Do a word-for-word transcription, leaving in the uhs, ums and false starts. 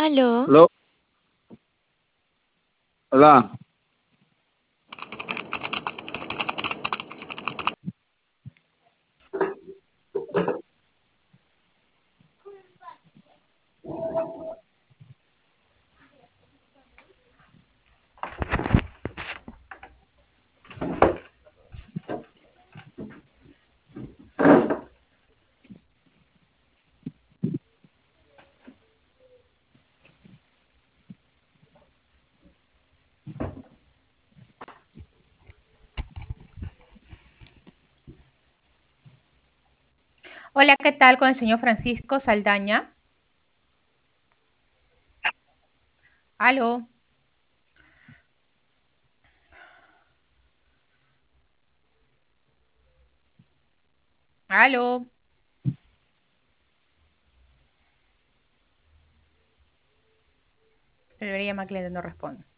Aló, Aló, hola. Hola, ¿qué tal con el señor Francisco Saldaña? Aló, aló. Debería llamar cliente, no responde.